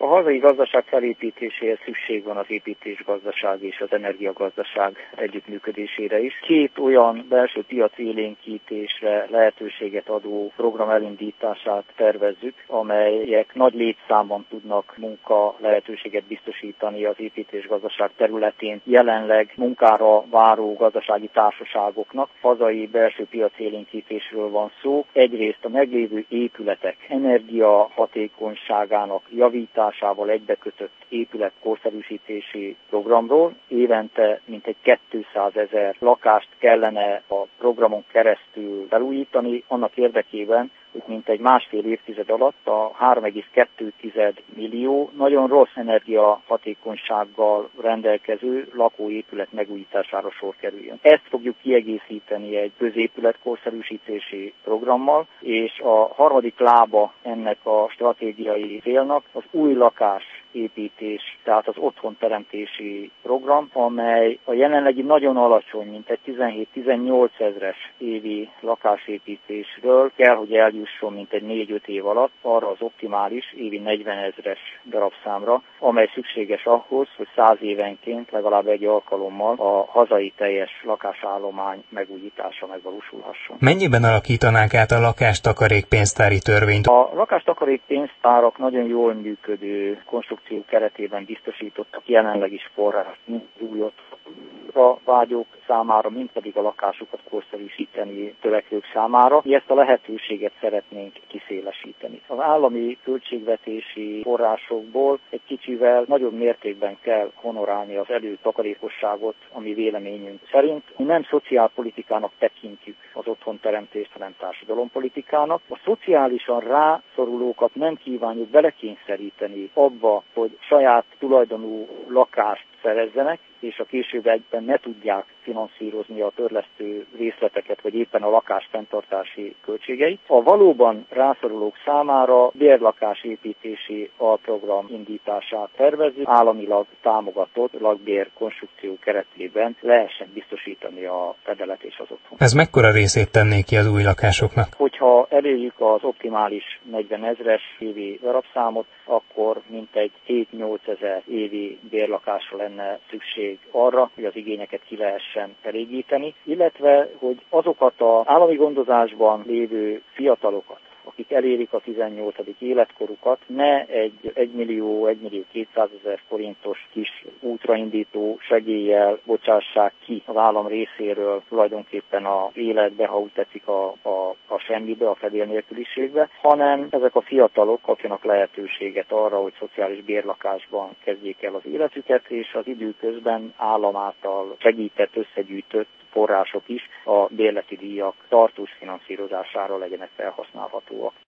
A hazai gazdaság felépítéséhez szükség van az építésgazdaság és az energiagazdaság együttműködésére is. Két olyan belső piac élénkítésre lehetőséget adó program elindítását tervezzük, amelyek nagy létszámban tudnak munka lehetőséget biztosítani az építésgazdaság területén jelenleg munkára váró gazdasági társaságoknak. Hazai belső piac élénkítésről van szó. Egyrészt a meglévő épületek energiahatékonyságának javításával egybekötött épületkorszerűsítési programról. Évente mintegy 200 000 lakást kellene a programon keresztül felújítani, annak érdekében, hogy mintegy másfél évtized alatt a 3,2 millió nagyon rossz energiahatékonysággal rendelkező lakóépület megújítására sor kerüljön. Ezt fogjuk kiegészíteni egy középületkorszerűsítési programmal, és a harmadik lába ennek a stratégiai célnak az új lakás építés, tehát az otthonteremtési program, amely a jelenlegi nagyon alacsony, mint egy 17-18 ezres évi lakásépítésről kell, hogy eljusson mint egy 4-5 év alatt arra az optimális évi 40 ezres darabszámra, amely szükséges ahhoz, hogy 100 évenként legalább egy alkalommal a hazai teljes lakásállomány megújítása megvalósulhasson. Mennyiben alakítanák át a lakástakarékpénztári törvényt? A lakástakarékpénztárak nagyon jól működő konstrukció keretében biztosítottak jelenleg is forrást, mind új vágyók számára, mind pedig a lakásukat korszerűsíteni törekvők számára. Mi ezt a lehetőséget szeretnénk kiszélesíteni. Az állami költségvetési forrásokból egy kicsivel nagyobb mértékben kell honorálni az előtakarékosságot, ami véleményünk szerint. Mi nem szociálpolitikának tekintjük az otthonteremtést, hanem társadalompolitikának. A szociálisan rászorulókat nem kívánjuk belekényszeríteni abba, hogy saját tulajdonú lakást szerezzenek, és a későbbiekben ne tudják finanszírozni a törlesztő részleteket, vagy éppen a lakás fenntartási költségeit. A valóban rászorulók számára bérlakásépítési alprogram indítását tervezzük, államilag támogatott lakbér konstrukció keretében lehessen biztosítani a fedelet és az otthon. Ez mekkora részét tenné ki az új lakásoknak? Hogyha elérjük az optimális 40 ezres évi darabszámot, akkor mintegy 7-8 ezer évi bérlakásra lenne szükség arra, hogy az igényeket ki lehessen elégíteni, illetve hogy azokat az állami gondozásban lévő fiatalokat, akik elérik a 18. életkorukat, ne egy 1 millió 200 000 forintos kis útraindító segéllyel bocsássák ki az állam részéről tulajdonképpen az életbe, ha úgy tetszik a semmibe, a fedél nélküliségbe, hanem ezek a fiatalok kapjanak lehetőséget arra, hogy szociális bérlakásban kezdjék el az életüket, és az idő közben állam által segített, összegyűjtött források is a bérleti díjak tartós finanszírozására legyenek felhasználhatóak.